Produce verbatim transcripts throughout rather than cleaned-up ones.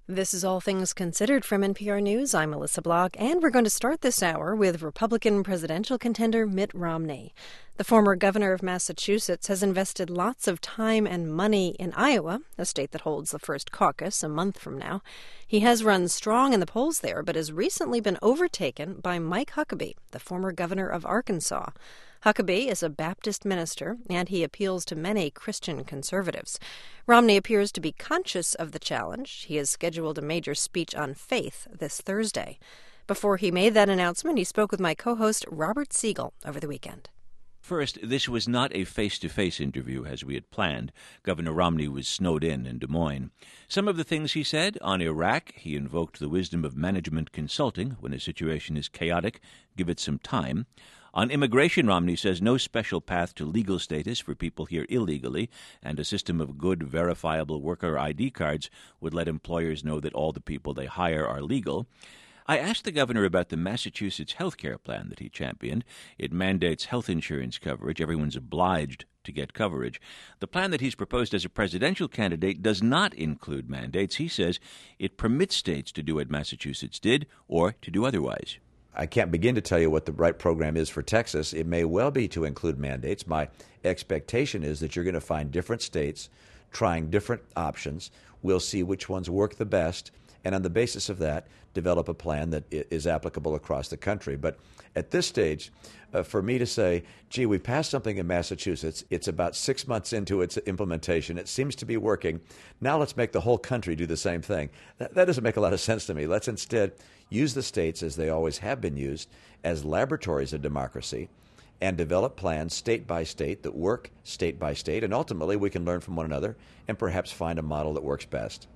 This is All Things Considered from N P R News. I'm Melissa Block, and we're going to start this hour with Republican presidential contender Mitt Romney. The former governor of Massachusetts has invested lots of time and money in Iowa, a state that holds the first caucus a month from now. He has run strong in the polls there, but has recently been overtaken by Mike Huckabee, the former governor of Arkansas. Huckabee is a Baptist minister, and he appeals to many Christian conservatives. Romney appears to be conscious of the challenge. He has scheduled a major speech on faith this Thursday. Before he made that announcement, he spoke with my co-host Robert Siegel over the weekend. First, this was not a face-to-face interview as we had planned. Governor Romney was snowed in in Des Moines. Some of the things he said on Iraq, he invoked the wisdom of management consulting. When a situation is chaotic, give it some time. On immigration, Romney says no special path to legal status for people here illegally, and a system of good, verifiable worker I D cards would let employers know that all the people they hire are legal. I asked the governor about the Massachusetts health care plan that he championed. It mandates health insurance coverage. Everyone's obliged to get coverage. The plan that he's proposed as a presidential candidate does not include mandates. He says it permits states to do what Massachusetts did or to do otherwise. I can't begin to tell you what the right program is for Texas. It may well be to include mandates. My expectation is that you're going to find different states trying different options. We'll see which ones work the best, and on the basis of that, develop a plan that is applicable across the country. But at this stage, uh, for me to say, gee, we passed something in Massachusetts, it's about six months into its implementation, it seems to be working, now let's make the whole country do the same thing. That, that doesn't make a lot of sense to me. Let's instead use the states, as they always have been used, as laboratories of democracy, and develop plans state by state that work state by state, and ultimately we can learn from one another and perhaps find a model that works best.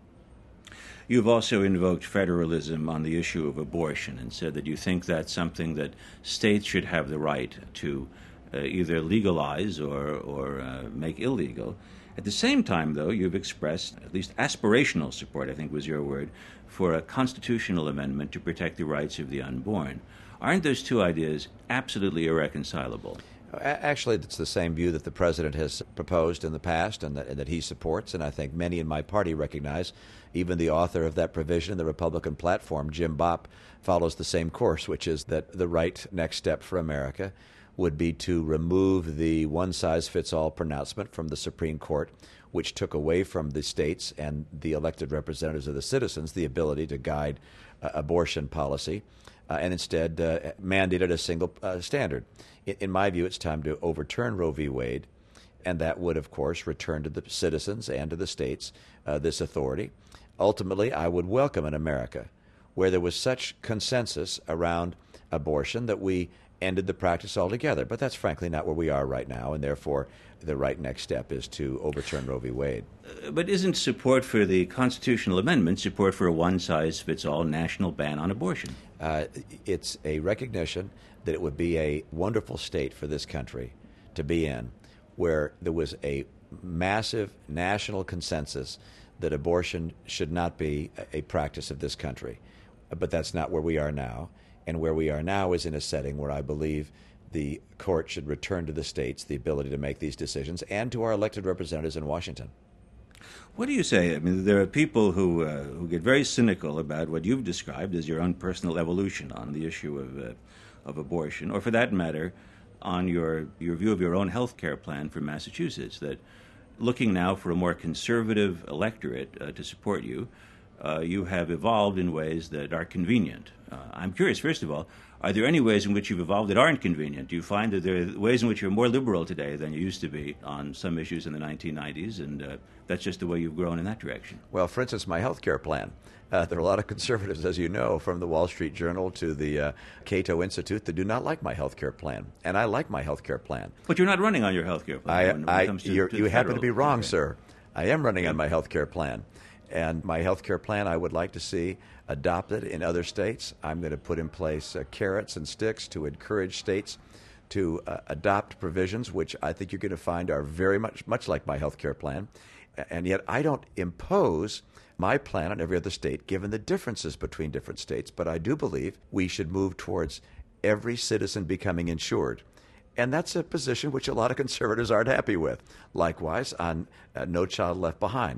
You've also invoked federalism on the issue of abortion and said that you think that's something that states should have the right to uh, either legalize or, or uh, make illegal. At the same time, though, you've expressed at least aspirational support, I think was your word, for a constitutional amendment to protect the rights of the unborn. Aren't those two ideas absolutely irreconcilable? Actually, it's the same view that the president has proposed in the past and that, and that he supports, and I think many in my party recognize. Even the author of that provision in the Republican platform, Jim Bopp, follows the same course, which is that the right next step for America would be to remove the one-size-fits-all pronouncement from the Supreme Court, which took away from the states and the elected representatives of the citizens the ability to guide uh, abortion policy, uh, and instead uh, mandated a single uh, standard. In, in my view, it's time to overturn Roe v. Wade, and that would, of course, return to the citizens and to the states uh, this authority. Ultimately, I would welcome an America where there was such consensus around abortion that we ended the practice altogether. But that's frankly not where we are right now, and therefore the right next step is to overturn Roe v. Wade. Uh, but isn't support for the constitutional amendment support for a one-size-fits-all national ban on abortion? Uh, it's a recognition that it would be a wonderful state for this country to be in, where there was a massive national consensus that abortion should not be a practice of this country. But that's not where we are now. And where we are now is in a setting where I believe the court should return to the states the ability to make these decisions and to our elected representatives in Washington. What do you say? I mean, there are people who uh, who get very cynical about what you've described as your own personal evolution on the issue of uh, of abortion, or for that matter, on your, your view of your own health care plan for Massachusetts, that looking now for a more conservative electorate uh, to support you, uh, you have evolved in ways that are convenient. Uh, I'm curious, first of all, are there any ways in which you've evolved that aren't convenient? Do you find that there are ways in which you're more liberal today than you used to be on some issues in the nineteen nineties, and uh, that's just the way you've grown in that direction? Well, for instance, my health care plan. Uh, there are a lot of conservatives, as you know, from the Wall Street Journal to the uh, Cato Institute that do not like my health care plan. And I like my health care plan. But you're not running on your health care plan. I, when, when I, it comes to, you're, to you happen federal. to be wrong, Okay. sir. I am running on my health care plan. And my health care plan I would like to see adopted in other states. I'm going to put in place uh, carrots and sticks to encourage states to uh, adopt provisions, which I think you're going to find are very much, much like my health care plan. And yet I don't impose my plan on every other state, given the differences between different states. But I do believe we should move towards every citizen becoming insured. And that's a position which a lot of conservatives aren't happy with. Likewise, on uh, No Child Left Behind.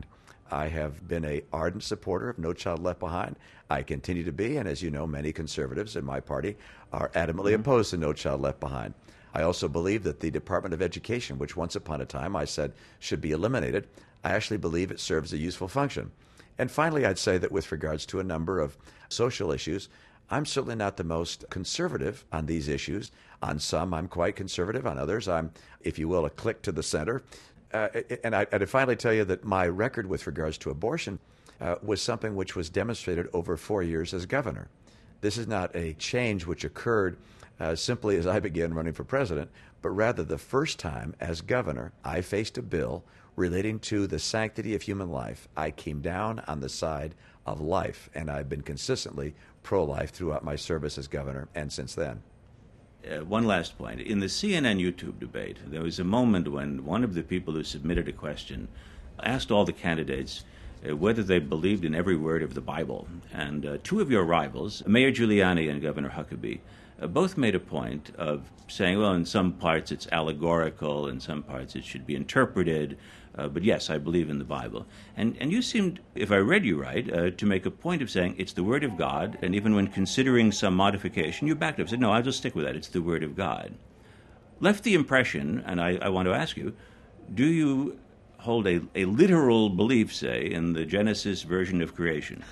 I have been an ardent supporter of No Child Left Behind. I continue to be, and as you know, many conservatives in my party are adamantly mm-hmm. opposed to No Child Left Behind. I also believe that the Department of Education, which once upon a time I said should be eliminated, I actually believe it serves a useful function. And finally, I'd say that with regards to a number of social issues, I'm certainly not the most conservative on these issues. On some, I'm quite conservative. On others, I'm, if you will, a click to the center. Uh, and I, I'd finally tell you that my record with regards to abortion uh, was something which was demonstrated over four years as governor. This is not a change which occurred uh, simply as I began running for president, but rather the first time as governor I faced a bill relating to the sanctity of human life. I came down on the side of life, and I've been consistently pro-life throughout my service as governor and since then. Uh, one last point. In the C N N YouTube debate, there was a moment when one of the people who submitted a question asked all the candidates uh, whether they believed in every word of the Bible. And uh, two of your rivals, Mayor Giuliani and Governor Huckabee, uh, both made a point of saying, well, in some parts it's allegorical, in some parts it should be interpreted, uh, but yes, I believe in the Bible. And and you seemed, if I read you right, uh, to make a point of saying it's the Word of God, and even when considering some modification, you backed up and said, no, I'll just stick with that, it's the Word of God. Left the impression, and I, I want to ask you, do you hold a, a literal belief, say, in the Genesis version of creation?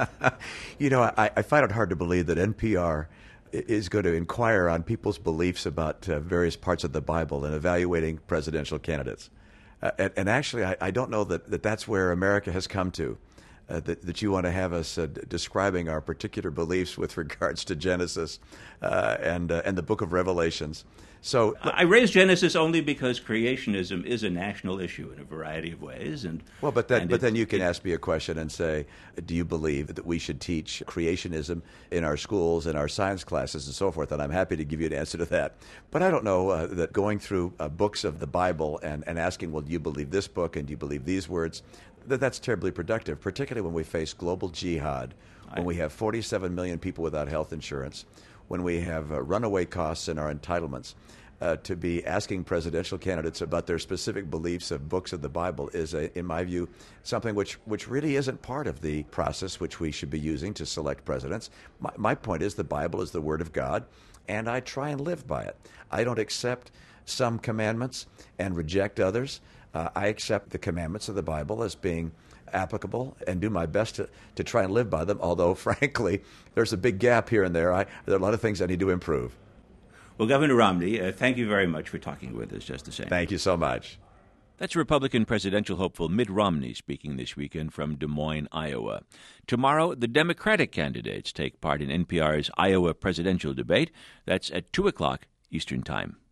You know, I, I find it hard to believe that N P R is going to inquire on people's beliefs about uh, various parts of the Bible and evaluating presidential candidates. Uh, and, and actually, I, I don't know that, that that's where America has come to, uh, that, that you want to have us uh, d- describing our particular beliefs with regards to Genesis uh, and, uh, and the book of Revelations. So I raise Genesis only because creationism is a national issue in a variety of ways. And well, but then, and but it, then you can it, ask me a question and say, do you believe that we should teach creationism in our schools, in our science classes, and so forth? And I'm happy to give you an answer to that. But I don't know uh, that going through uh, books of the Bible and, and asking, well, do you believe this book and do you believe these words, that that's terribly productive, particularly when we face global jihad, when we have forty-seven million people without health insurance, when we have uh, runaway costs in our entitlements. Uh, to be asking presidential candidates about their specific beliefs of books of the Bible is, a, in my view, something which, which really isn't part of the process which we should be using to select presidents. My, my point is the Bible is the Word of God, and I try and live by it. I don't accept some commandments and reject others. Uh, I accept the commandments of the Bible as being applicable and do my best to, to try and live by them, although, frankly, there's a big gap here and there. I, there are a lot of things I need to improve. Well, Governor Romney, uh, thank you very much for talking with us just the same. Thank you so much. That's Republican presidential hopeful Mitt Romney speaking this weekend from Des Moines, Iowa. Tomorrow, the Democratic candidates take part in N P R's Iowa presidential debate. That's at two o'clock Eastern Time.